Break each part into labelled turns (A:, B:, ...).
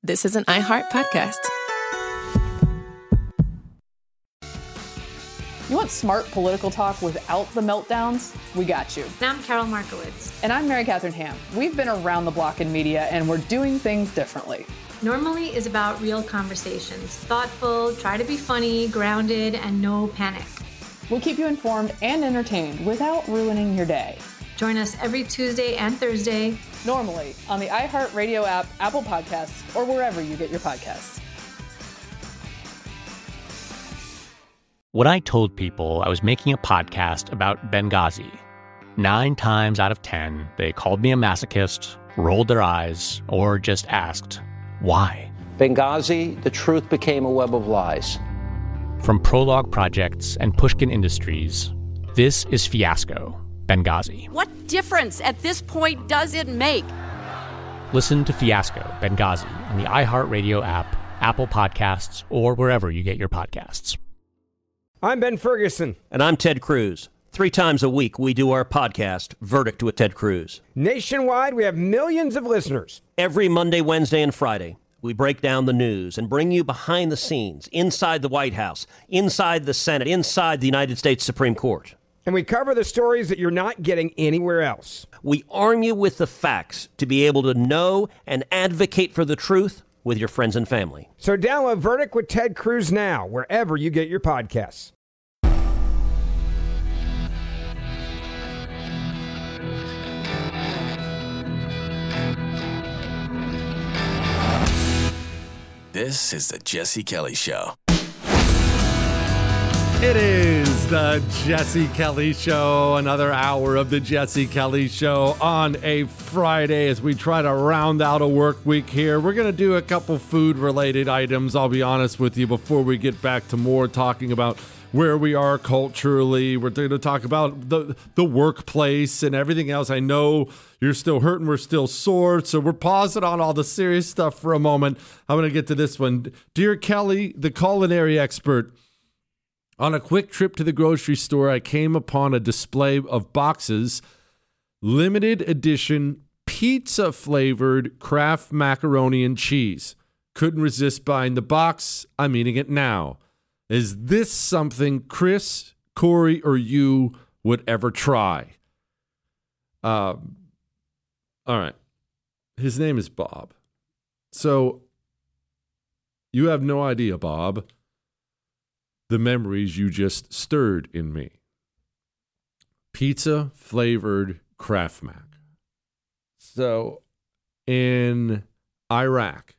A: This is an iHeart podcast.
B: You want smart political talk without the meltdowns? We got you.
C: And I'm Carol Markowitz.
B: And I'm Mary Catherine Ham. We've been around the block in media, and we're doing things differently.
C: Normally is about real conversations. Thoughtful, try to be funny, grounded, and no panic.
B: We'll keep you informed and entertained without ruining your day.
C: Join us every Tuesday and Thursday.
B: Normally on the iHeartRadio app, Apple Podcasts, or wherever you get your podcasts.
D: When I told people I was making a podcast about Benghazi, 9 times out of 10, they called me a masochist, rolled their eyes, or just asked, why?
E: Benghazi, the truth became a web of lies.
D: From Prologue Projects and Pushkin Industries, this is Fiasco, Benghazi.
F: What difference at this point does it make?
D: Listen to Fiasco, Benghazi on the iHeartRadio app, Apple Podcasts, or wherever you get your podcasts.
G: I'm Ben Ferguson.
H: And I'm Ted Cruz. 3 times a week, we do our podcast, Verdict with Ted Cruz.
G: Nationwide, we have millions of listeners.
H: Every Monday, Wednesday, and Friday, we break down the news and bring you behind the scenes, inside the White House, inside the Senate, inside the United States Supreme Court.
G: And we cover the stories that you're not getting anywhere else.
H: We arm you with the facts to be able to know and advocate for the truth with your friends and family.
G: So download Verdict with Ted Cruz now, wherever you get your podcasts.
I: This is the Jesse Kelly Show.
J: It is the Jesse Kelly Show, another hour of the Jesse Kelly Show on a Friday as we try to round out a work week here. We're going to do a couple food-related items, I'll be honest with you, before we get back to more talking about where we are culturally. We're going to talk about the workplace and everything else. I know you're still hurting, we're still sore, so we're pausing on all the serious stuff for a moment. I'm going to get to this one. Dear Kelly, the culinary expert, on a quick trip to the grocery store, I came upon a display of boxes, limited edition pizza-flavored Kraft macaroni and cheese. Couldn't resist buying the box. I'm eating it now. Is this something Chris, Corey, or you would ever try? All right. His name is Bob. So you have no idea, Bob, the memories you just stirred in me. Pizza-flavored Kraft Mac. So in Iraq,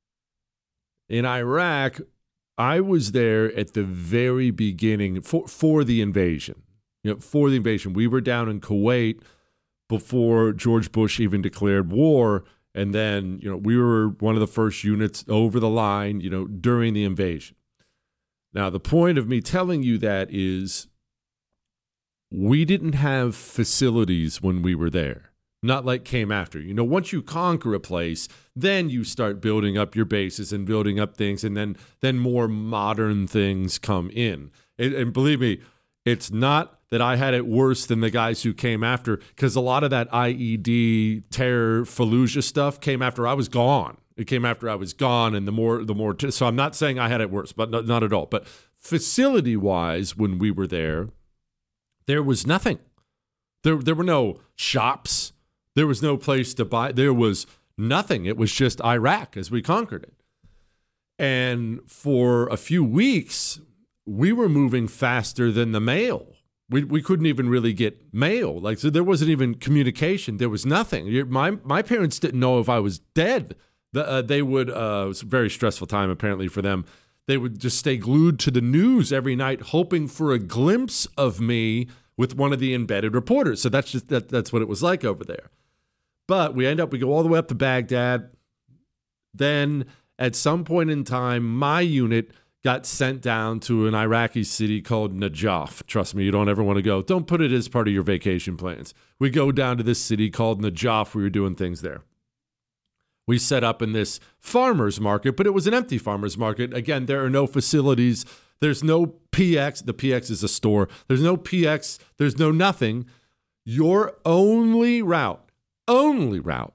J: I was there at the very beginning for the invasion. For the invasion. We were down in Kuwait before George Bush even declared war. And then, we were one of the first units over the line, during the invasion. Now, the point of me telling you that is we didn't have facilities when we were there. Not like came after. Once you conquer a place, then you start building up your bases and building up things, and then more modern things come in. And believe me, it's not that I had it worse than the guys who came after, because a lot of that IED, terror, Fallujah stuff came after I was gone. It came after I was gone, and the more. So I'm not saying I had it worse, but not at all. But facility-wise, when we were there was nothing. There were no shops. There was no place to buy. There was nothing. It was just Iraq as we conquered it. And for a few weeks, we were moving faster than the mail. We couldn't even really get mail. So there wasn't even communication. There was nothing. My parents didn't know if I was dead. They would, it was a very stressful time apparently for them. They would just stay glued to the news every night, hoping for a glimpse of me with one of the embedded reporters. So that's what it was like over there. But we go all the way up to Baghdad. Then at some point in time, my unit got sent down to an Iraqi city called Najaf. Trust me, you don't ever want to go. Don't put it as part of your vacation plans. We go down to this city called Najaf. We were doing things there. We set up in this farmer's market, but it was an empty farmer's market. Again, there are no facilities. There's no PX. The PX is a store. There's no PX. There's no nothing. Your only route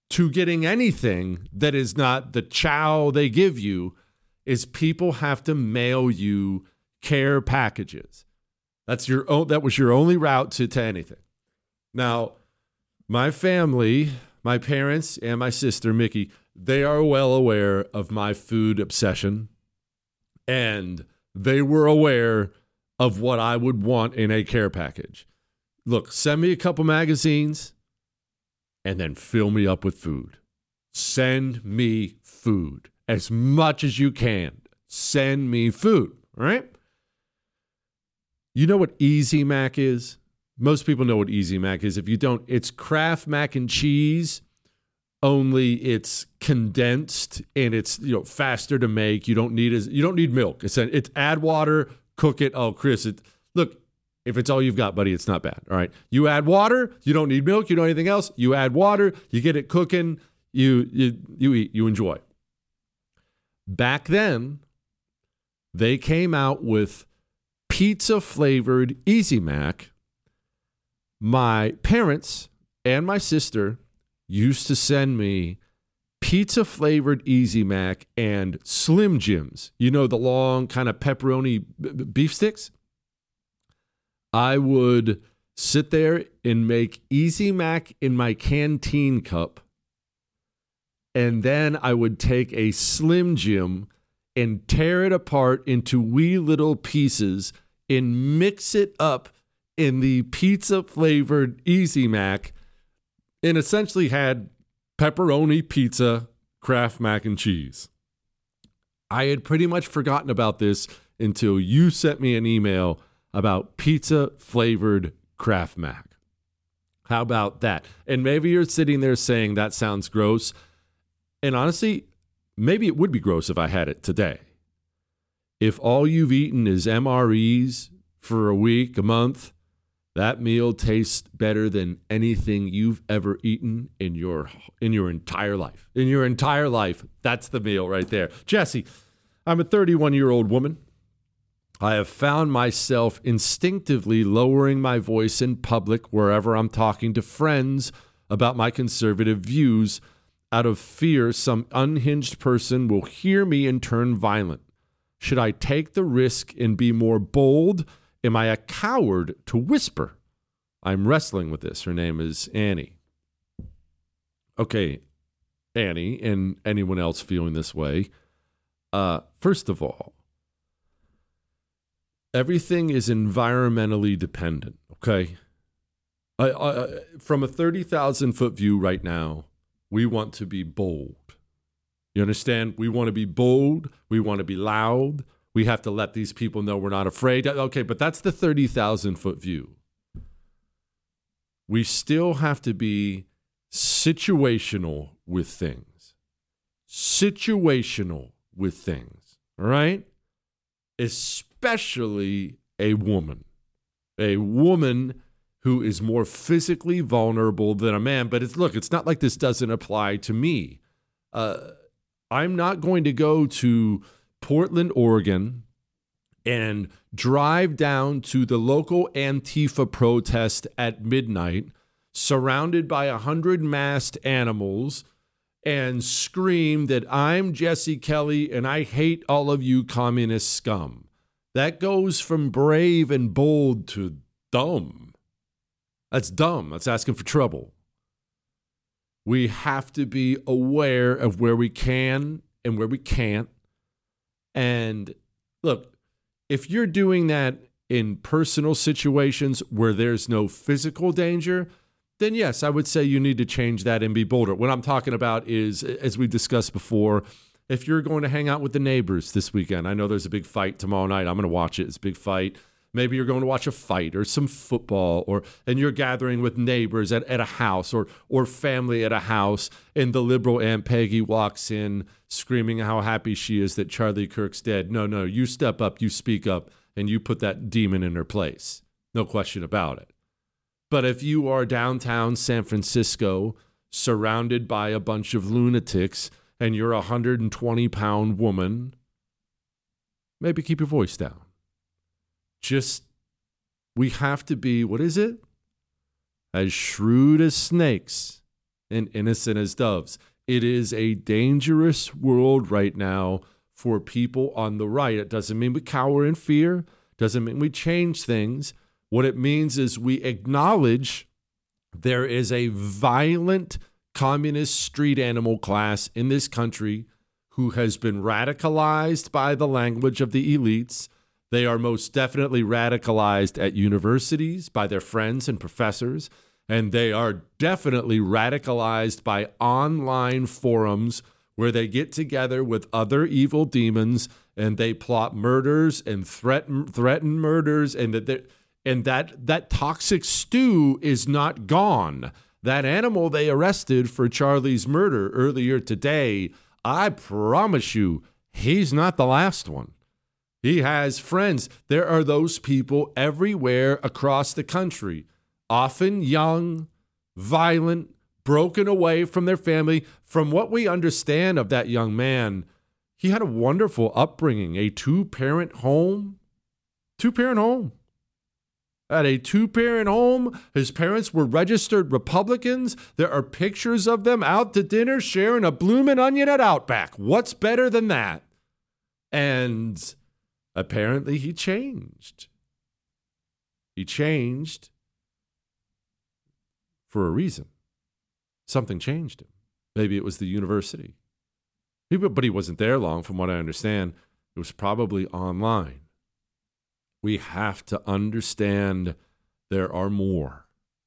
J: to getting anything that is not the chow they give you is people have to mail you care packages. That was your only route to anything. Now, my family, my parents and my sister, Mickey, they are well aware of my food obsession, and they were aware of what I would want in a care package. Look, send me a couple magazines and then fill me up with food. Send me food as much as you can. Send me food, all right? You know what Easy Mac is? Most people know what Easy Mac is. If you don't, it's Kraft mac and cheese, only it's condensed and it's faster to make. You don't need milk. It's add water, cook it. Oh, Chris, look, if it's all you've got, buddy, it's not bad. All right. You add water, you don't need milk, you don't need anything else. You add water, you get it cooking, you eat, you enjoy. Back then, they came out with pizza-flavored Easy Mac. My parents and my sister used to send me pizza-flavored Easy Mac and Slim Jims. You know, the long kind of pepperoni beef sticks? I would sit there and make Easy Mac in my canteen cup, and then I would take a Slim Jim and tear it apart into wee little pieces and mix it up in the pizza-flavored Easy Mac, and essentially had pepperoni pizza, Kraft mac and cheese. I had pretty much forgotten about this until you sent me an email about pizza-flavored Kraft mac. How about that? And maybe you're sitting there saying that sounds gross. And honestly, maybe it would be gross if I had it today. If all you've eaten is MREs for a week, a month, that meal tastes better than anything you've ever eaten in your entire life. In your entire life, that's the meal right there. Jesse, I'm a 31-year-old woman. I have found myself instinctively lowering my voice in public wherever I'm talking to friends about my conservative views out of fear some unhinged person will hear me and turn violent. Should I take the risk and be more bold? Am I a coward to whisper? I'm wrestling with this. Her name is Annie. Okay, Annie, and anyone else feeling this way. First of all, everything is environmentally dependent, okay? From a 30,000-foot view right now, we want to be bold. You understand? We want to be bold. We want to be loud. We have to let these people know we're not afraid. Okay, but that's the 30,000-foot view. We still have to be situational with things. Situational with things, all right? Especially a woman. A woman who is more physically vulnerable than a man. But it's not like this doesn't apply to me. I'm not going to go to Portland, Oregon, and drive down to the local Antifa protest at midnight, surrounded by 100 masked animals, and scream that I'm Jesse Kelly and I hate all of you communist scum. That goes from brave and bold to dumb. That's dumb. That's asking for trouble. We have to be aware of where we can and where we can't. And look, if you're doing that in personal situations where there's no physical danger, then yes, I would say you need to change that and be bolder. What I'm talking about is, as we discussed before, if you're going to hang out with the neighbors this weekend, I know there's a big fight tomorrow night. I'm going to watch it. It's a big fight. Maybe you're going to watch a fight or some football, and you're gathering with neighbors at a house or family at a house, and the liberal Aunt Peggy walks in screaming how happy she is that Charlie Kirk's dead. No, you step up, you speak up, and you put that demon in her place. No question about it. But if you are downtown San Francisco, surrounded by a bunch of lunatics, and you're a 120-pound woman, maybe keep your voice down. We have to be, what is it? As shrewd as snakes and innocent as doves. It is a dangerous world right now for people on the right. It doesn't mean we cower in fear, doesn't mean we change things. What it means is we acknowledge there is a violent communist street animal class in this country who has been radicalized by the language of the elites. They are most definitely radicalized at universities by their friends and professors, and they are definitely radicalized by online forums where they get together with other evil demons and they plot murders and threaten murders, and that toxic stew is not gone. That animal they arrested for Charlie's murder earlier today, I promise you, he's not the last one. He has friends. There are those people everywhere across the country, often young, violent, broken away from their family. From what we understand of that young man, he had a wonderful upbringing, a two-parent home. At a two-parent home, his parents were registered Republicans. There are pictures of them out to dinner sharing a bloomin' onion at Outback. What's better than that? And apparently he changed. He changed for a reason. Something changed him. Maybe it was the university. But he wasn't there long, from what I understand. It was probably online. We have to understand there are more.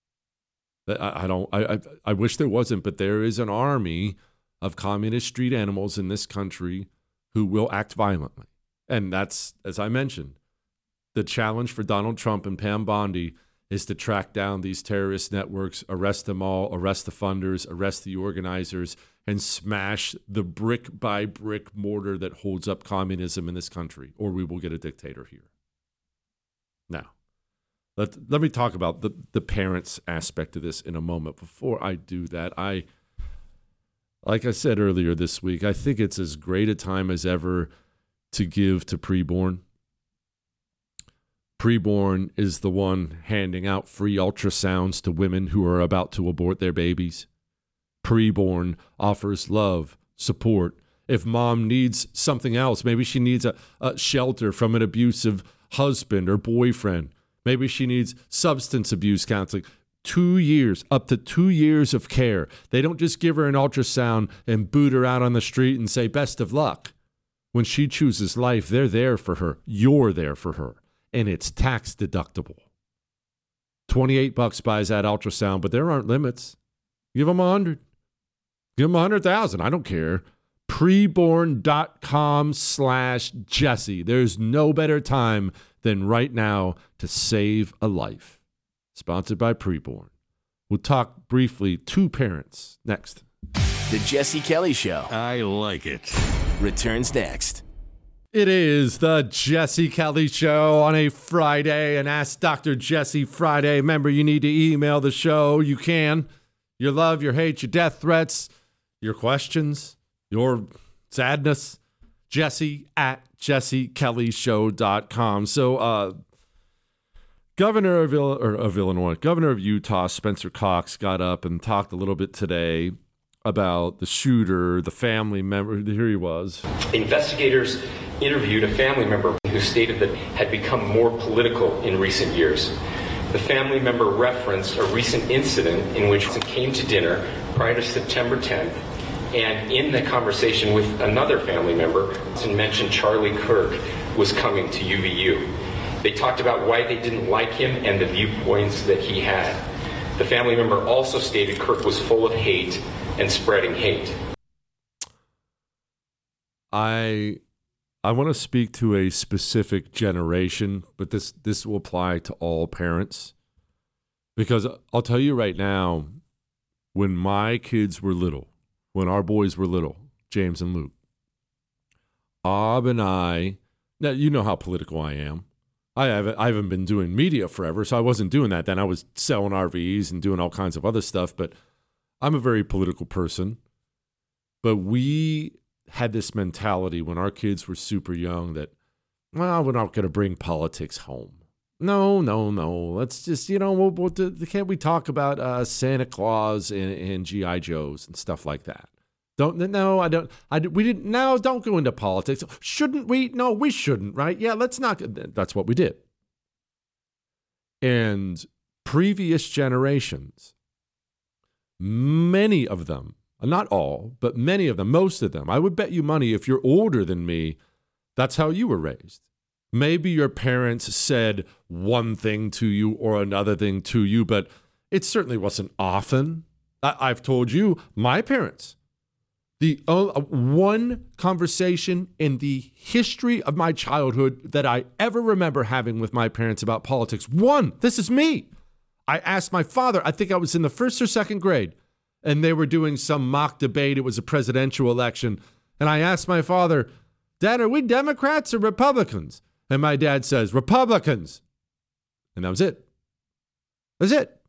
J: I wish there wasn't, but there is an army of communist street animals in this country who will act violently. And that's, as I mentioned, the challenge for Donald Trump and Pam Bondi is to track down these terrorist networks, arrest them all, arrest the funders, arrest the organizers, and smash the brick-by-brick mortar that holds up communism in this country, or we will get a dictator here. Now, let me talk about the parents aspect of this in a moment. Before I do that, like I said earlier this week, I think it's as great a time as ever to give to preborn. Preborn is the one handing out free ultrasounds to women who are about to abort their babies. Preborn offers love, support. If mom needs something else, maybe she needs a shelter from an abusive husband or boyfriend. Maybe she needs substance abuse counseling. 2 years, up to 2 years of care. They don't just give her an ultrasound and boot her out on the street and say, best of luck. When she chooses life, they're there for her. You're there for her. And it's tax deductible. $28 buys that ultrasound, but there aren't limits. Give them 100. Give them 100,000. I don't care. Preborn.com/Jesse. There's no better time than right now to save a life. Sponsored by Preborn. We'll talk briefly to parents next.
I: The Jesse Kelly Show.
A: I like it.
I: Returns next.
J: It is the Jesse Kelly Show on a Friday, an Ask Dr. Jesse Friday. Remember, you need to email the show. You can. Your love, your hate, your death threats, your questions, your sadness. Jesse@jessekellyshow.com. So, Governor of Illinois, Governor of Utah, Spencer Cox, got up and talked a little bit today about the shooter, the family member. Here he was.
K: Investigators interviewed a family member who stated that had become more political in recent years. The family member referenced a recent incident in which he came to dinner prior to September 10th, and in the conversation with another family member, mentioned Charlie Kirk was coming to UVU. They talked about why they didn't like him and the viewpoints that he had. The family member also stated Kirk was full of hate and spreading hate.
J: I want to speak to a specific generation, but this will apply to all parents. Because I'll tell you right now, when my kids were little, when our boys were little, James and Luke, Ab and I, now you know how political I am. I haven't been doing media forever, so I wasn't doing that then. I was selling RVs and doing all kinds of other stuff, but I'm a very political person. But we had this mentality when our kids were super young that, well, we're not going to bring politics home. No. Let's just, can't we talk about Santa Claus and G.I. Joes and stuff like that? Don't go into politics. Shouldn't we? No, we shouldn't, right? Yeah, let's not. That's what we did. And previous generations, many of them, not all, but many of them, most of them, I would bet you money if you're older than me, that's how you were raised. Maybe your parents said one thing to you or another thing to you, but it certainly wasn't often. I've told you, my parents, the one conversation in the history of my childhood that I ever remember having with my parents about politics, one, this is me. I asked my father, I think I was in the first or second grade, and they were doing some mock debate. It was a presidential election. And I asked my father, Dad, are we Democrats or Republicans? And my dad says, Republicans. And that was it. That's it.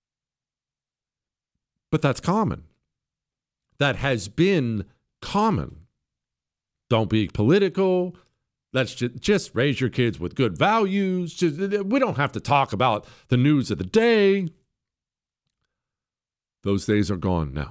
J: But that's common. That has been common. Don't be political. Let's just raise your kids with good values. We don't have to talk about the news of the day. Those days are gone now.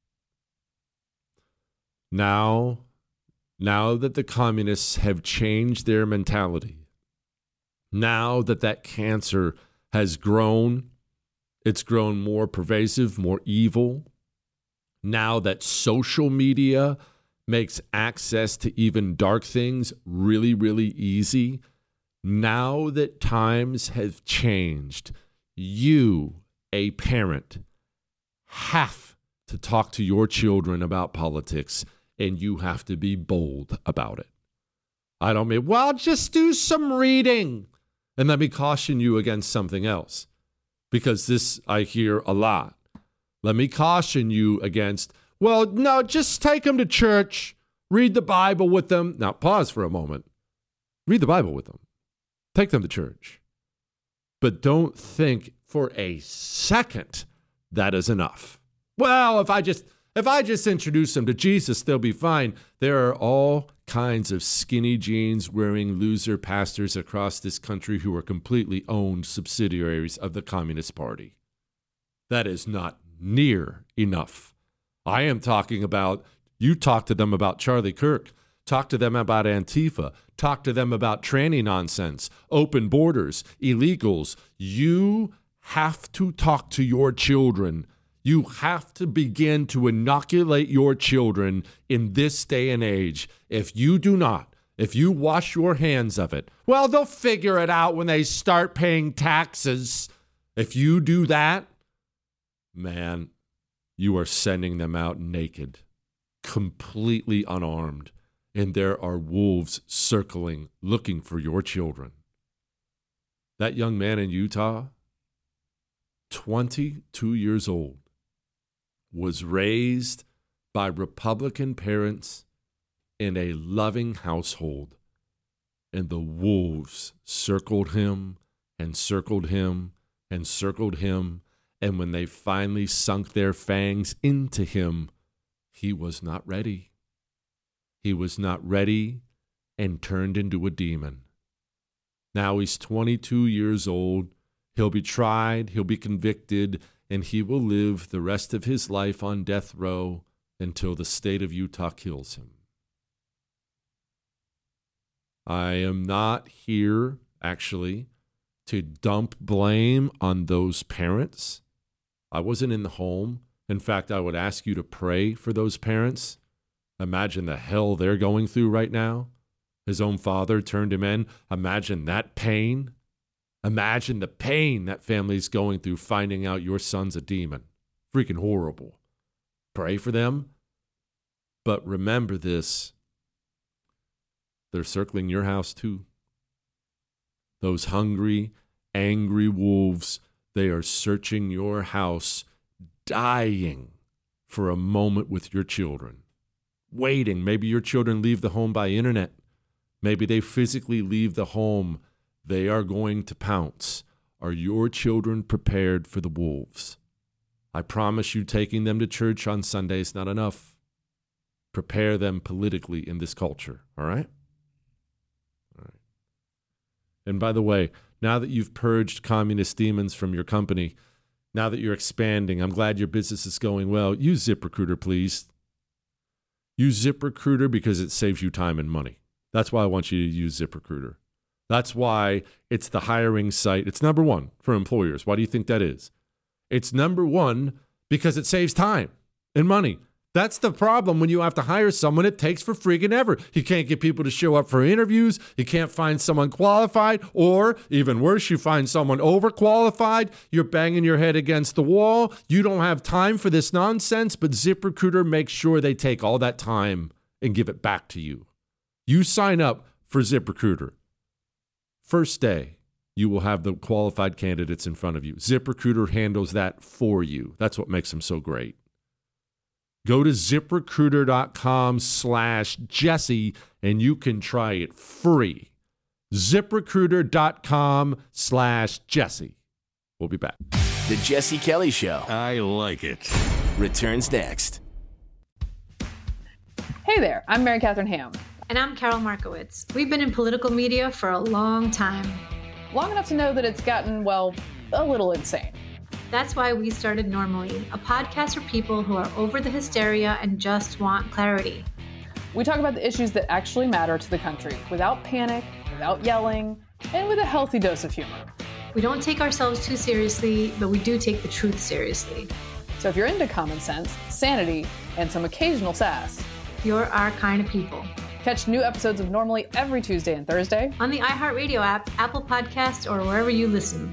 J: Now that the communists have changed their mentality, now that cancer has grown, it's grown more pervasive, more evil. Now that social media makes access to even dark things really, really easy, now that times have changed, you, a parent, have to talk to your children about politics, and you have to be bold about it. I don't mean, well, just do some reading. And let me caution you against something else, because this I hear a lot. Let me caution you against, well, no, just take them to church, read the Bible with them. Now, pause for a moment. Read the Bible with them. Take them to church. But don't think for a second that is enough. Well, if I just introduce them to Jesus, they'll be fine. There are all kinds of skinny jeans wearing loser pastors across this country who are completely owned subsidiaries of the Communist Party. That is not near enough. I am talking about, you talk to them about Charlie Kirk, talk to them about Antifa, talk to them about tranny nonsense, open borders, illegals. You have to talk to your children. You have to begin to inoculate your children in this day and age. If you do not, if you wash your hands of it, well, they'll figure it out when they start paying taxes. If you do that, man, you are sending them out naked, completely unarmed, and there are wolves circling, looking for your children. That young man in Utah, 22 years old, was raised by Republican parents in a loving household, and the wolves circled him and circled him and circled him, and when they finally sunk their fangs into him, he was not ready. He was not ready and turned into a demon. Now he's 22 years old. He'll be tried, he'll be convicted, and he will live the rest of his life on death row until the state of Utah kills him. I am not here, actually, to dump blame on those parents. I wasn't in the home. In fact, I would ask you to pray for those parents. Imagine the hell they're going through right now. His own father turned him in. Imagine that pain. Imagine the pain that family's going through finding out your son's a demon. Freaking horrible. Pray for them. But remember this. They're circling your house too. Those hungry, angry wolves, they are searching your house, dying for a moment with your children. Waiting. Maybe your children leave the home by internet. Maybe they physically leave the home. They are going to pounce. Are your children prepared for the wolves? I promise you, taking them to church on Sunday is not enough. Prepare them politically in this culture, all right? All right. And by the way, Now that you've purged communist demons from your company, now that you're expanding, I'm glad your business is going well. Use ZipRecruiter, please. Use ZipRecruiter because it saves you time and money. That's why I want you to use ZipRecruiter. That's why it's the hiring site. It's number one for employers. Why do you think that is? It's number one because it saves time and money. That's the problem when you have to hire someone. It takes for freaking ever. You can't get people to show up for interviews. You can't find someone qualified. Or even worse, you find someone overqualified. You're banging your head against the wall. You don't have time for this nonsense, but ZipRecruiter makes sure they take all that time and give it back to you. You sign up for ZipRecruiter. First day, you will have the qualified candidates in front of you. ZipRecruiter handles that for you. That's what makes them so great. Go to ZipRecruiter.com/Jesse and you can try it free. ZipRecruiter.com/Jesse. We'll be back.
I: The Jesse Kelly Show.
A: I like it.
I: Returns next.
B: Hey there, I'm Mary Catherine Ham.
C: And I'm Carol Markowitz. We've been in political media for a long time.
B: Long enough to know that it's gotten, well, a little insane.
C: That's why we started Normally, a podcast for people who are over the hysteria and just want clarity.
B: We talk about the issues that actually matter to the country without panic, without yelling, and with a healthy dose of humor.
C: We don't take ourselves too seriously, but we do take the truth seriously.
B: So if you're into common sense, sanity, and some occasional sass,
C: you're our kind of people.
B: Catch new episodes of Normally every Tuesday and Thursday
C: on the iHeartRadio app, Apple Podcasts, or wherever you listen.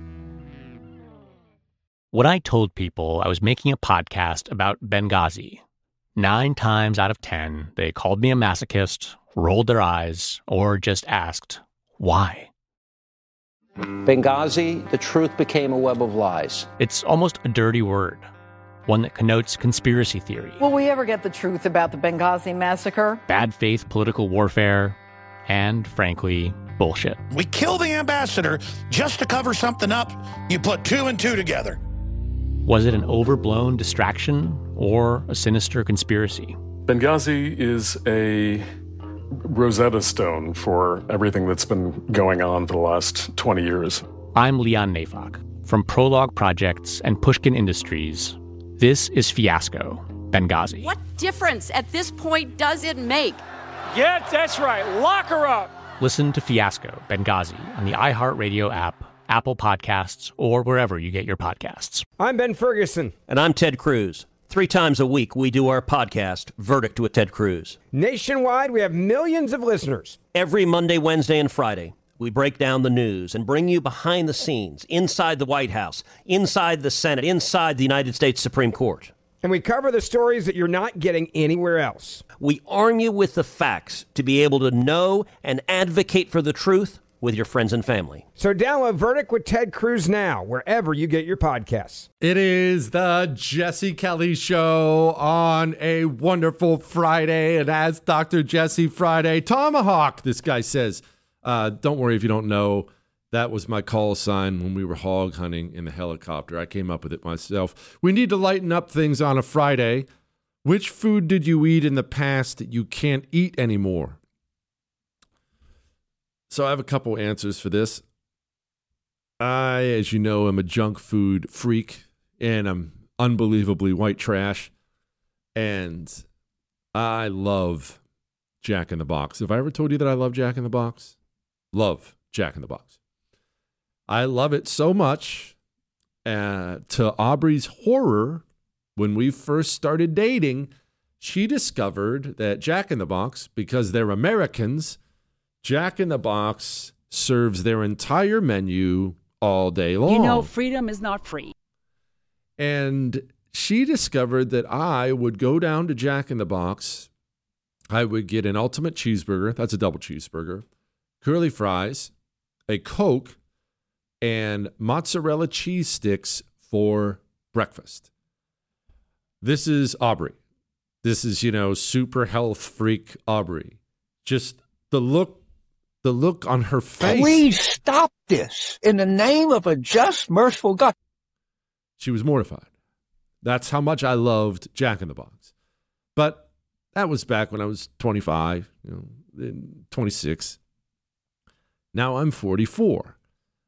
D: When I told people I was making a podcast about Benghazi, 9 times out of 10, they called me a masochist, rolled their eyes, or just asked, why?
E: Benghazi, the truth became a web of lies.
D: It's almost a dirty word, one that connotes conspiracy theory.
L: Will we ever get the truth about the Benghazi massacre?
D: Bad faith political warfare, and, frankly, bullshit.
A: We kill the ambassador just to cover something up. You put 2 and 2 together.
D: Was it an overblown distraction or a sinister conspiracy?
M: Benghazi is a Rosetta Stone for everything that's been going on for the last 20 years.
D: I'm Leon Neyfakh. From Prologue Projects and Pushkin Industries, this is Fiasco, Benghazi.
F: What difference at this point does it make?
N: Yeah, that's right. Lock her up.
D: Listen to Fiasco, Benghazi on the iHeartRadio app, Apple Podcasts, or wherever you get your podcasts.
G: I'm Ben Ferguson.
H: And I'm Ted Cruz. 3 times a week, we do our podcast, Verdict with Ted Cruz.
G: Nationwide, we have millions of listeners.
H: Every Monday, Wednesday, and Friday, we break down the news and bring you behind the scenes, inside the White House, inside the Senate, inside the United States Supreme Court.
G: And we cover the stories that you're not getting anywhere else.
H: We arm you with the facts to be able to know and advocate for the truth with your friends and family.
G: So download Verdict with Ted Cruz now, wherever you get your podcasts.
J: It is the Jesse Kelly Show on a wonderful Friday. And as Dr. Jesse Friday, Tomahawk, this guy says, don't worry if you don't know, that was my call sign when we were hog hunting in the helicopter. I came up with it myself. We need to lighten up things on a Friday. Which food did you eat in the past that you can't eat anymore? So I have a couple answers for this. I, as you know, am a junk food freak, and I'm unbelievably white trash. And I love Jack in the Box. Have I ever told you that I love Jack in the Box? Love Jack in the Box. I love it so much, to Aubrey's horror, when we first started dating, she discovered that Jack in the Box, because they're Americans, Jack in the Box serves their entire menu all day long.
F: You know, freedom is not free.
J: And she discovered that I would go down to Jack in the Box. I would get an ultimate cheeseburger. That's a double cheeseburger. Curly fries, a Coke, and mozzarella cheese sticks for breakfast. This is Aubrey. This is, super health freak Aubrey. Just the look on her face.
O: Please stop this in the name of a just, merciful God.
J: She was mortified. That's how much I loved Jack in the Box. But that was back when I was 25, 26. Now I'm 44.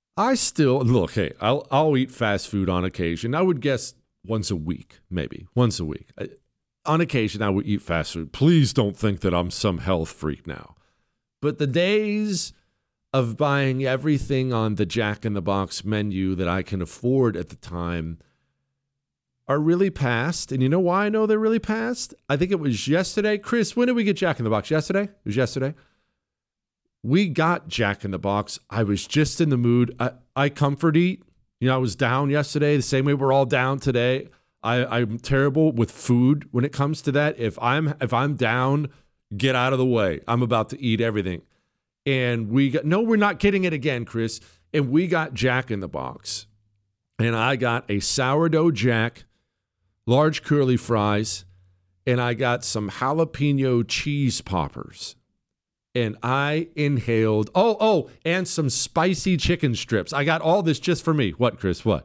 J: I still, look, hey, I'll eat fast food on occasion. I would guess once a week, maybe. Once a week. On occasion, I would eat fast food. Please don't think that I'm some health freak now. But the days of buying everything on the Jack in the Box menu that I can afford at the time are really past. And you know why I know they're really past? I think it was yesterday. Chris, when did we get Jack in the Box? Yesterday? It was yesterday. We got Jack in the Box. I was just in the mood. I comfort eat. You know, I was down yesterday the same way we're all down today. I'm terrible with food when it comes to that. If I'm down, get out of the way. I'm about to eat everything. And we're not getting it again, Chris. And we got Jack in the Box. And I got a sourdough Jack, large curly fries, and I got some jalapeno cheese poppers. And I inhaled, and some spicy chicken strips. I got all this just for me. What, Chris? What?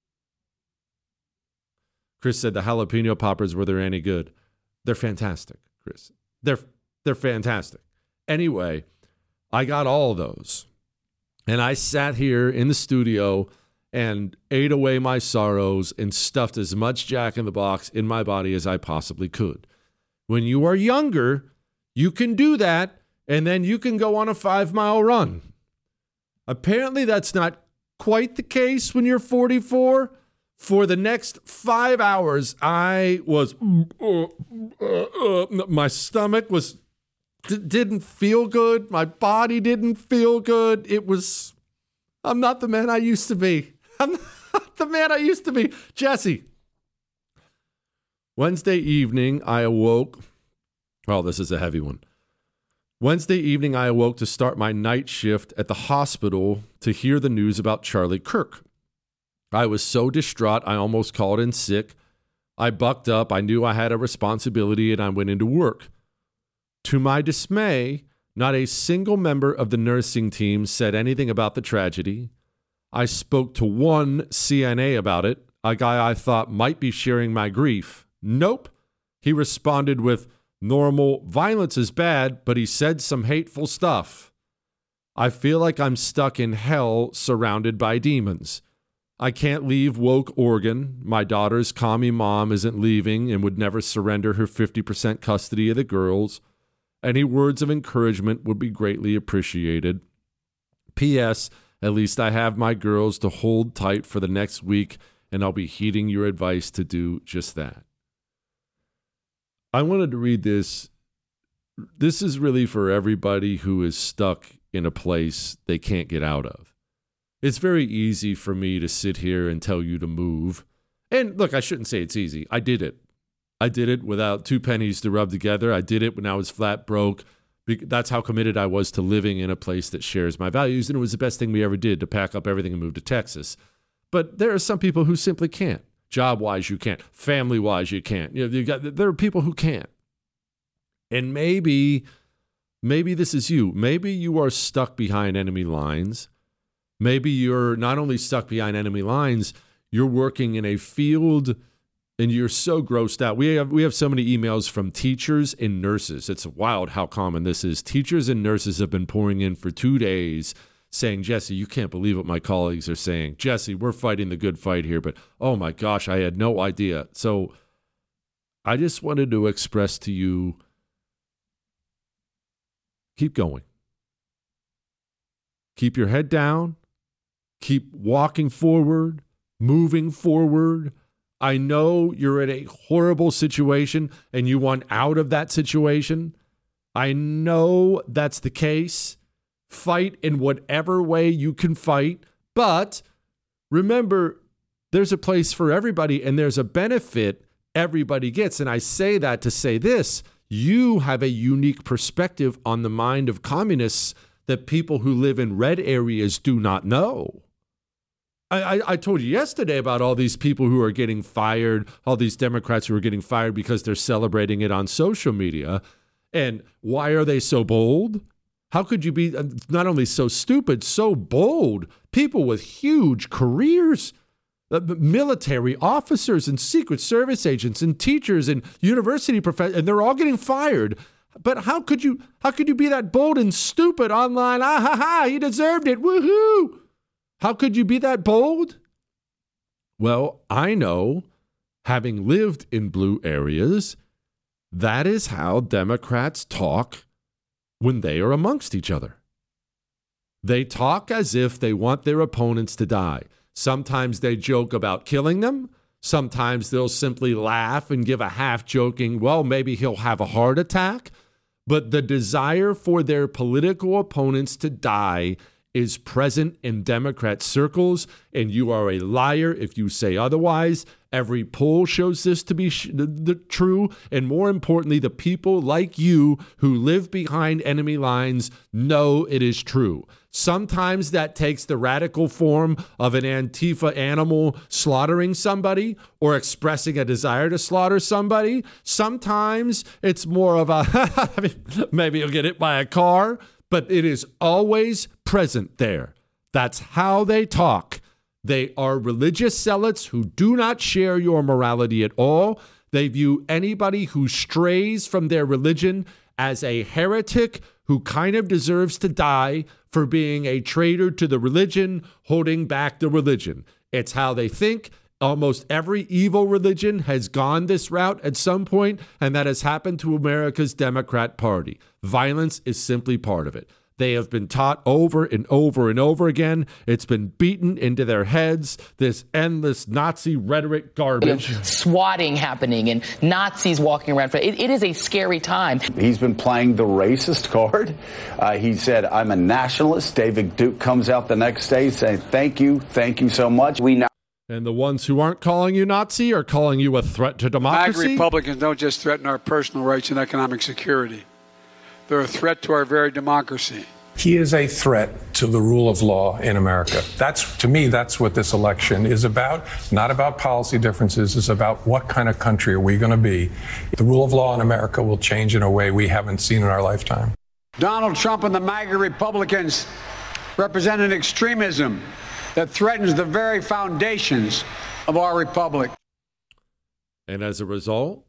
J: Chris said the jalapeno poppers, were they any good? They're fantastic, Chris. They're fantastic. Anyway, I got all of those. And I sat here in the studio and ate away my sorrows and stuffed as much Jack in the Box in my body as I possibly could. When you are younger, you can do that. And then you can go on a 5-mile run. Apparently, that's not quite the case when you're 44. For the next 5 hours, I was, my stomach didn't feel good. My body didn't feel good. I'm not the man I used to be. I'm not the man I used to be. Jesse. Wednesday evening, I awoke. Oh, this is a heavy one. Wednesday evening, I awoke to start my night shift at the hospital to hear the news about Charlie Kirk. I was so distraught, I almost called in sick. I bucked up. I knew I had a responsibility, and I went into work. To my dismay, not a single member of the nursing team said anything about the tragedy. I spoke to one CNA about it, a guy I thought might be sharing my grief. Nope. He responded with, "Normal, violence is bad, but he said some hateful stuff. I feel like I'm stuck in hell surrounded by demons. I can't leave woke Oregon. My daughter's commie mom isn't leaving and would never surrender her 50% custody of the girls. Any words of encouragement would be greatly appreciated. P.S. At least I have my girls to hold tight for the next week, and I'll be heeding your advice to do just that." I wanted to read this. This is really for everybody who is stuck in a place they can't get out of. It's very easy for me to sit here and tell you to move. And look, I shouldn't say it's easy. I did it. I did it without 2 pennies to rub together. I did it when I was flat broke. That's how committed I was to living in a place that shares my values. And it was the best thing we ever did, to pack up everything and move to Texas. But there are some people who simply can't. Job-wise, you can't. Family-wise, you can't. There are people who can't. And maybe this is you. Maybe you are stuck behind enemy lines. Maybe you're not only stuck behind enemy lines, you're working in a field and you're so grossed out. We have so many emails from teachers and nurses. It's wild how common this is. Teachers and nurses have been pouring in for 2 days saying, "Jesse, you can't believe what my colleagues are saying. Jesse, we're fighting the good fight here, but oh my gosh, I had no idea." So I just wanted to express to you, keep going. Keep your head down. Keep walking forward, moving forward. I know you're in a horrible situation and you want out of that situation. I know that's the case. Fight in whatever way you can fight. But remember, there's a place for everybody and there's a benefit everybody gets. And I say that to say this: you have a unique perspective on the mind of communists that people who live in red areas do not know. I told you yesterday about all these people who are getting fired, all these Democrats who are getting fired because they're celebrating it on social media. And why are they so bold? How could you be not only so stupid, so bold? People with huge careers, military officers and Secret Service agents and teachers and university professors, and they're all getting fired. But how could you be that bold and stupid online? Ah ha ha, he deserved it. Woohoo! How could you be that bold? Well, I know, having lived in blue areas, that is how Democrats talk when they are amongst each other. They talk as if they want their opponents to die. Sometimes they joke about killing them. Sometimes they'll simply laugh and give a half-joking, well, maybe he'll have a heart attack. But the desire for their political opponents to die is present in Democrat circles, and you are a liar if you say otherwise. Every poll shows this to be true, and more importantly, the people like you who live behind enemy lines know it is true. Sometimes that takes the radical form of an Antifa animal slaughtering somebody or expressing a desire to slaughter somebody. Sometimes it's more of a, maybe you'll get hit by a car, but it is always present there. That's how they talk. They are religious zealots who do not share your morality at all. They view anybody who strays from their religion as a heretic who kind of deserves to die for being a traitor to the religion, holding back the religion. It's how they think. Almost every evil religion has gone this route at some point, and that has happened to America's Democrat Party. Violence is simply part of it. They have been taught over and over and over again. It's been beaten into their heads, this endless Nazi rhetoric garbage.
P: Swatting happening and Nazis walking around. It is a scary time.
Q: He's been playing the racist card. He said, I'm a nationalist. David Duke comes out the next day saying, thank you so much.
J: And the ones who aren't calling you Nazi are calling you a threat to democracy?
R: MAGA Republicans don't just threaten our personal rights and economic security. They're a threat to our very democracy.
S: He is a threat to the rule of law in America. To me, that's what this election is about. Not about policy differences. It's about what kind of country are we going to be. The rule of law in America will change in a way we haven't seen in our lifetime.
R: Donald Trump and the MAGA Republicans represent an extremism that threatens the very foundations of our republic.
J: And as a result,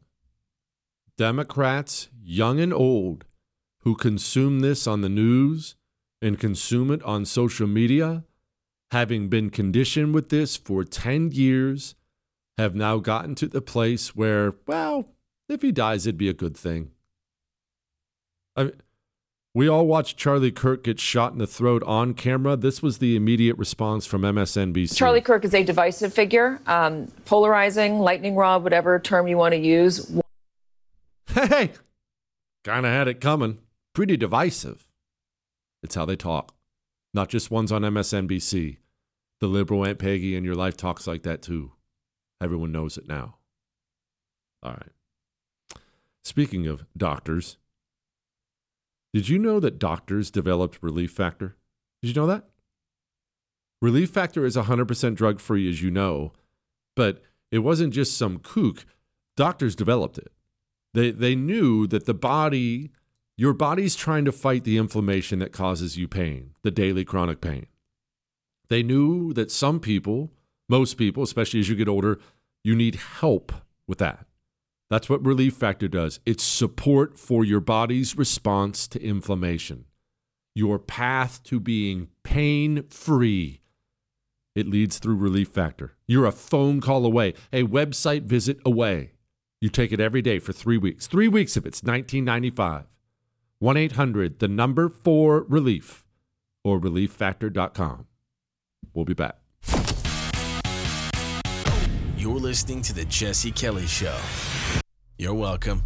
J: Democrats, young and old, who consume this on the news and consume it on social media, having been conditioned with this for 10 years, have now gotten to the place where, well, if he dies, it'd be a good thing. We all watched Charlie Kirk get shot in the throat on camera. This was the immediate response from MSNBC.
T: Charlie Kirk is a divisive figure, polarizing, lightning rod, whatever term you want to use.
J: Hey, kind of had it coming. Pretty divisive. It's how they talk. Not just ones on MSNBC. The liberal Aunt Peggy in your life talks like that too. Everyone knows it now. All right. Speaking of doctors, did you know that doctors developed Relief Factor? Did you know that? Relief Factor is 100% drug-free, as you know, but it wasn't just some kook. Doctors developed it. They knew that your body's trying to fight the inflammation that causes you pain, the daily chronic pain. They knew that some people, most people, especially as you get older, you need help with that. That's what Relief Factor does. It's support for your body's response to inflammation. Your path to being pain-free. It leads through Relief Factor. You're a phone call away, a website visit away. You take it every day for 3 weeks. 3 weeks of it's $19.95. 1-800-4-RELIEF or relieffactor.com. We'll be back.
I: You're listening to The Jesse Kelly Show. You're welcome.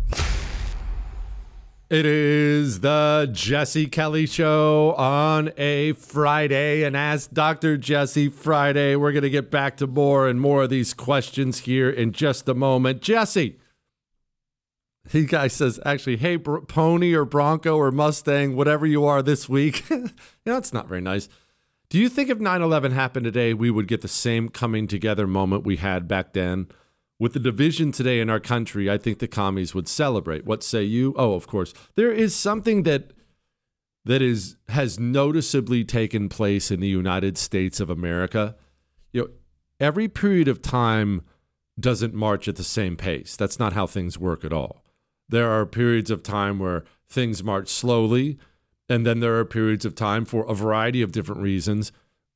J: It is the Jesse Kelly Show on a Friday, and Ask Dr. Jesse Friday. We're going to get back to more and more of these questions here in just a moment. Jesse, he guy says, actually, hey, pony or bronco or Mustang, whatever you are this week. It's not very nice. Do you think if 9/11 happened today, we would get the same coming together moment we had back then? With the division today in our country, I think the commies would celebrate. What say you? Oh, of course. There is something that has noticeably taken place in the United States of America. Every period of time doesn't march at the same pace. That's not how things work at all. There are periods of time where things march slowly, and then there are periods of time, for a variety of different reasons,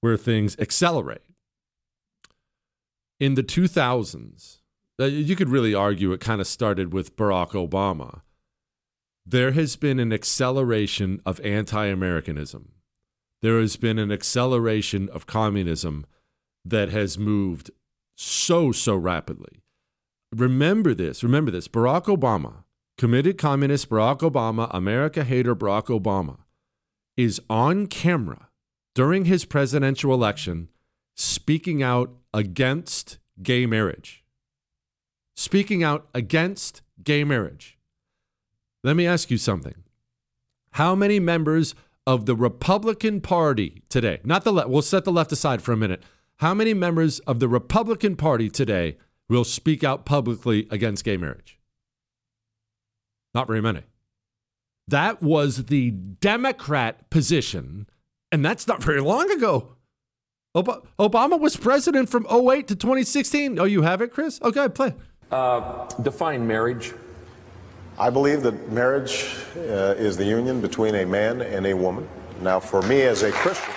J: where things accelerate. In the 2000s, you could really argue it kind of started with Barack Obama. There has been an acceleration of anti-Americanism. There has been an acceleration of communism that has moved so rapidly. Remember this. Barack Obama, committed communist Barack Obama, America hater Barack Obama, is on camera during his presidential election speaking out against gay marriage. Speaking out against gay marriage. Let me ask you something. How many members of the Republican Party today, not the left, we'll set the left aside for a minute. How many members of the Republican Party today will speak out publicly against gay marriage? Not very many. That was the Democrat position, and that's not very long ago. Obama was president from 2008 to 2016. Oh, you have it, Chris? Okay, play.
U: Define marriage.
V: I believe that marriage is the union between a man and a woman. Now, for me as a Christian.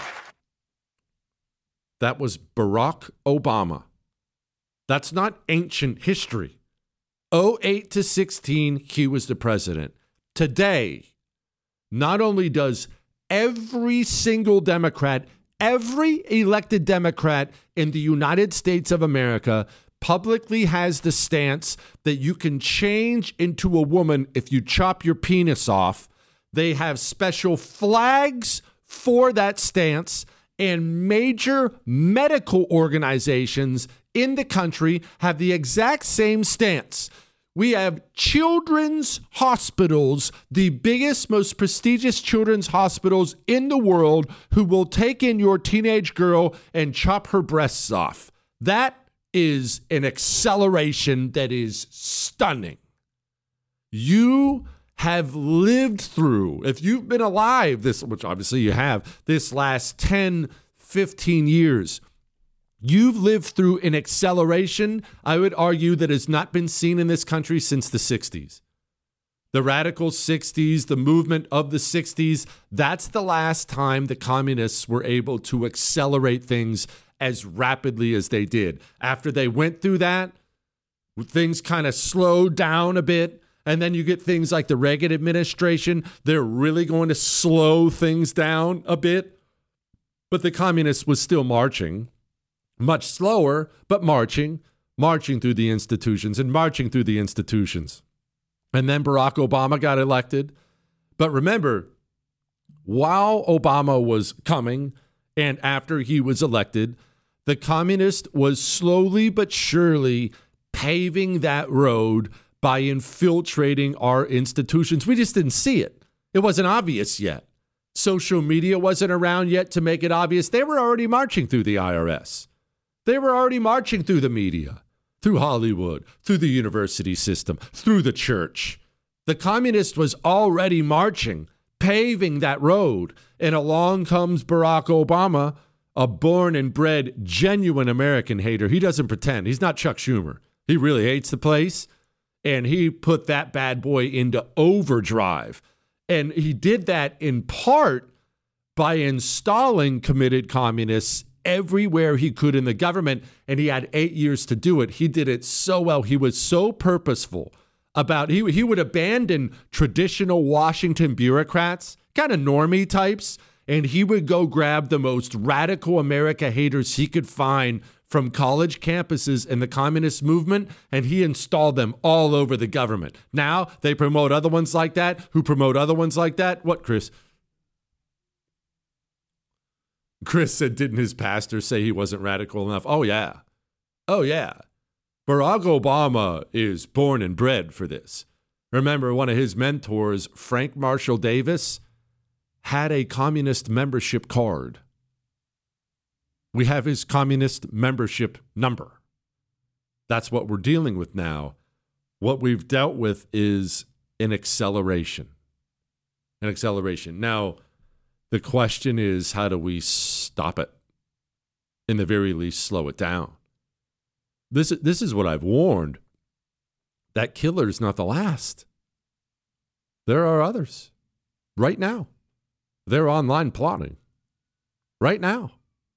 J: That was Barack Obama. That's not ancient history. 2008 to 16, he was the president. Today, not only does every single Democrat, every elected Democrat in the United States of America publicly has the stance that you can change into a woman if you chop your penis off. They have special flags for that stance, and major medical organizations in the country have the exact same stance. We have children's hospitals, the biggest, most prestigious children's hospitals in the world, who will take in your teenage girl and chop her breasts off. That is an acceleration that is stunning. You have lived through, if you've been alive, this, which obviously you have, this last 10, 15 years, you've lived through an acceleration, I would argue, that has not been seen in this country since the 60s. The radical 60s, the movement of the 60s, that's the last time the communists were able to accelerate things as rapidly as they did. After they went through that, things kind of slowed down a bit. And then you get things like the Reagan administration. They're really going to slow things down a bit. But the communists was still marching, much slower, but marching through the institutions and marching through the institutions. And then Barack Obama got elected. But remember, while Obama was coming and after he was elected, the communist was slowly but surely paving that road by infiltrating our institutions. We just didn't see it. It wasn't obvious yet. Social media wasn't around yet to make it obvious. They were already marching through the IRS. They were already marching through the media, through Hollywood, through the university system, through the church. The communist was already marching, paving that road. And along comes Barack Obama, a born and bred, genuine American hater. He doesn't pretend. He's not Chuck Schumer. He really hates the place. And he put that bad boy into overdrive. And he did that in part by installing committed communists everywhere he could in the government. And he had 8 years to do it. He did it so well. He was so purposeful about, he would abandon traditional Washington bureaucrats, kind of normie types, and he would go grab the most radical America haters he could find from college campuses in the communist movement, and he installed them all over the government. Now they promote other ones like that, who promote other ones like that. What, Chris? Chris said, didn't his pastor say he wasn't radical enough? Oh, yeah. Oh, yeah. Barack Obama is born and bred for this. Remember, one of his mentors, Frank Marshall Davis, had a communist membership card. We have his communist membership number. That's what we're dealing with now. What we've dealt with is an acceleration. An acceleration. Now, the question is, how do we stop it? In the very least, slow it down. This is what I've warned. That killer is not the last. There are others. Right now. They're online plotting. Right now.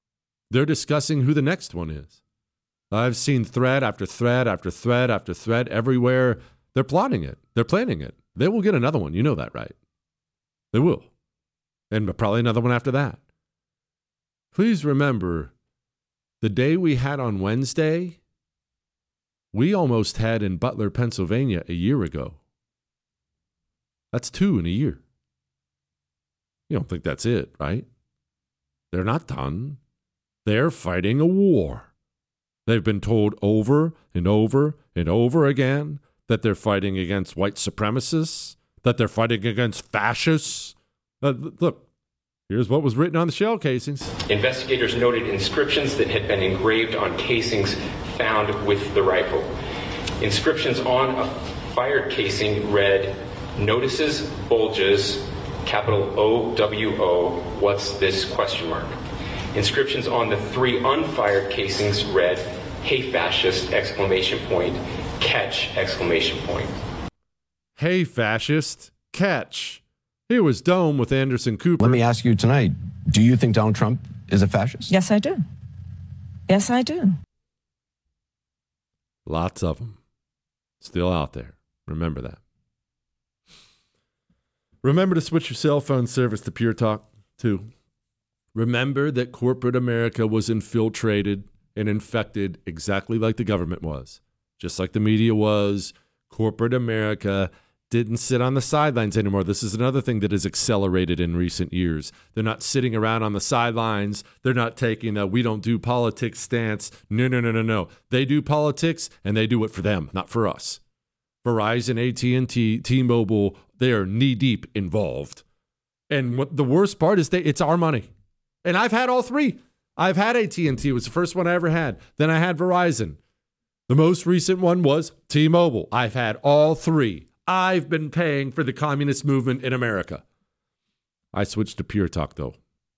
J: They're discussing who the next one is. I've seen thread after thread after thread after thread everywhere. They're plotting it. They're planning it. They will get another one. You know that, right? They will. And probably another one after that. Please remember, the day we had on Wednesday, we almost had in Butler, Pennsylvania a year ago. That's 2 in a year. You don't think that's it, right? They're not done. They're fighting a war. They've been told over and over and over again that they're fighting against white supremacists, that they're fighting against fascists. Look, here's what was written on the shell casings.
U: Investigators noted inscriptions that had been engraved on casings found with the rifle. Inscriptions on a fired casing read, "Notices, bulges, capital OWO, what's this, question mark." Inscriptions on the 3 unfired casings read, "Hey fascist, exclamation point, catch, exclamation point."
J: Hey fascist, catch. Here was Dome with Anderson Cooper.
B: Let me ask you tonight, do you think Donald Trump is a fascist?
K: Yes, I do. Yes, I do.
J: Lots of them. Still out there. Remember that. Remember to switch your cell phone service to Pure Talk, too. Remember that corporate America was infiltrated and infected exactly like the government was. Just like the media was, corporate America didn't sit on the sidelines anymore. This is another thing that has accelerated in recent years. They're not sitting around on the sidelines. They're not taking a we don't do politics stance. No. They do politics, and they do it for them, not for us. Verizon, AT&T, T-Mobile, they are knee-deep involved. And what the worst part is it's our money. And I've had all 3. I've had AT&T. It was the first one I ever had. Then I had Verizon. The most recent one was T-Mobile. I've had all 3. I've been paying for the communist movement in America. I switched to Pure Talk, though.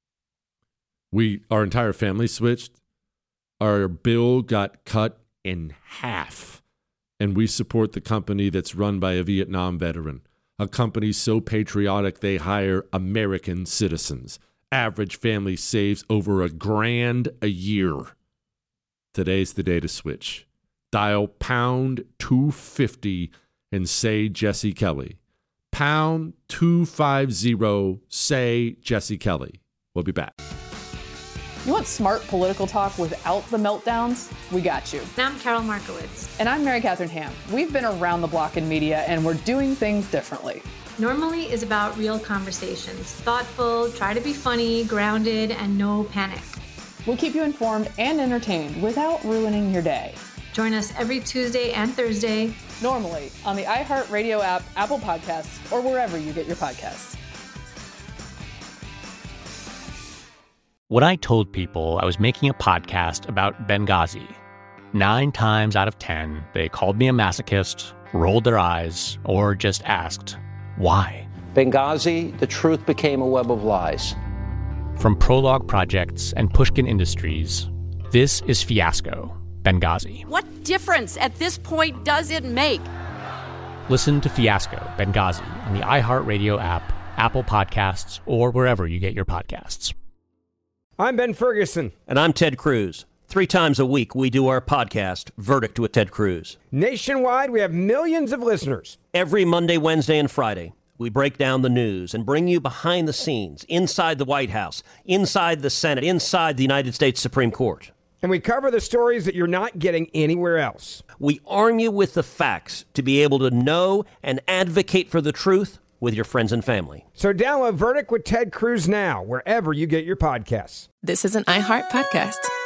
J: Our entire family switched. Our bill got cut in half. And we support the company that's run by a Vietnam veteran. A company so patriotic they hire American citizens. Average family saves over $1,000 a year. Today's the day to switch. Dial pound 250 and say Jesse Kelly. Pound 250, say Jesse Kelly. We'll be back.
W: You want smart political talk without the meltdowns? We got you.
C: I'm Carol Markowitz.
W: And I'm Mary Catherine Ham. We've been around the block in media, and we're doing things differently.
C: Normally is about real conversations. Thoughtful, try to be funny, grounded, and no panic.
W: We'll keep you informed and entertained without ruining your day.
C: Join us every Tuesday and Thursday.
W: Normally on the iHeartRadio app, Apple Podcasts, or wherever you get your podcasts.
D: When I told people I was making a podcast about Benghazi, 9 times out of 10, they called me a masochist, rolled their eyes, or just asked, why?
E: Benghazi, the truth became a web of lies.
D: From Prologue Projects and Pushkin Industries, this is Fiasco, Benghazi.
F: What difference at this point does it make?
D: Listen to Fiasco, Benghazi on the iHeartRadio app, Apple Podcasts, or wherever you get your podcasts.
G: I'm Ben Ferguson.
H: And I'm Ted Cruz. 3 times a week, we do our podcast, Verdict with Ted Cruz.
G: Nationwide, we have millions of listeners.
H: Every Monday, Wednesday, and Friday, we break down the news and bring you behind the scenes, inside the White House, inside the Senate, inside the United States Supreme Court.
G: And we cover the stories that you're not getting anywhere else.
H: We arm you with the facts to be able to know and advocate for the truth with your friends and family.
G: So download Verdict with Ted Cruz now, wherever you get your podcasts.
X: This is an iHeart podcast.